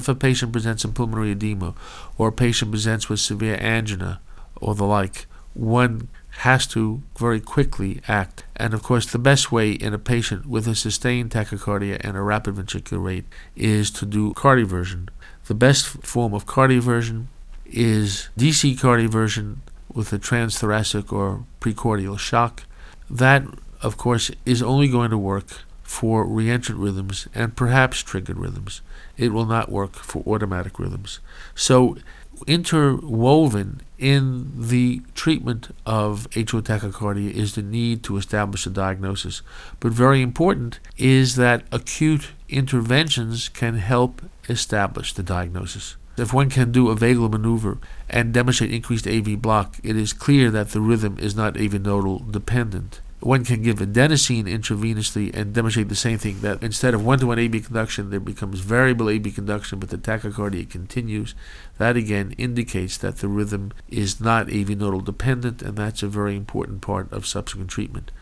If a patient presents in pulmonary edema, or a patient presents with severe angina or the like, one has to very quickly act. And of course, the best way in a patient with a sustained tachycardia and a rapid ventricular rate is to do cardioversion. The best form of cardioversion is DC cardioversion with a transthoracic or precordial shock. That, of course, is only going to work for reentrant rhythms and perhaps triggered rhythms. It will not work for automatic rhythms. So interwoven in the treatment of atrial tachycardia is the need to establish a diagnosis. But very important is that acute interventions can help establish the diagnosis. If one can do a vagal maneuver and demonstrate increased AV block, it is clear that the rhythm is not AV nodal dependent. One can give adenosine intravenously and demonstrate the same thing, that instead of one-to-one AV conduction, there becomes variable AV conduction, but the tachycardia continues. That again indicates that the rhythm is not AV nodal dependent, and that's a very important part of subsequent treatment.